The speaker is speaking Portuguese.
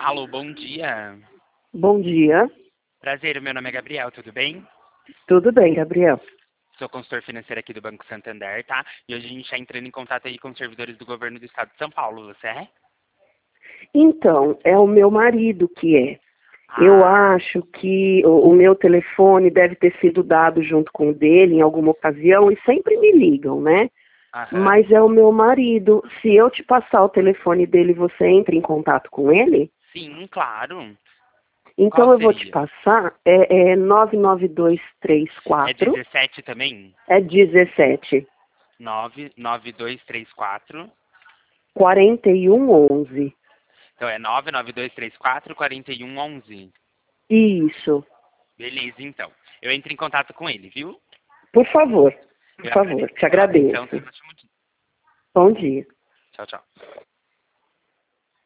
Alô, bom dia. Bom dia. Prazer, meu nome é Gabriel, tudo bem? Tudo bem, Gabriel? Sou consultor financeiro aqui do Banco Santander, tá? E hoje a gente está entrando em contato aí com os servidores do governo do estado de São Paulo, você é? Então, é o meu marido que é. Eu Ah, acho que o meu telefone deve ter sido dado junto com o dele em alguma ocasião e sempre me ligam, né? aham. Mas é o meu marido. Se eu te passar o telefone dele, você entra em contato com ele? Sim, claro. Então Qual eu vou te seria? passar. É É 99234 17 também? é 17 99234. 4111. Então é 99234 4111. Isso. Beleza, então. Eu entro em contato com ele, viu? Por favor. Por Eu favor. agradeço Te pela atenção, agradeço. tenha um ótimo dia. Bom dia. Tchau, tchau.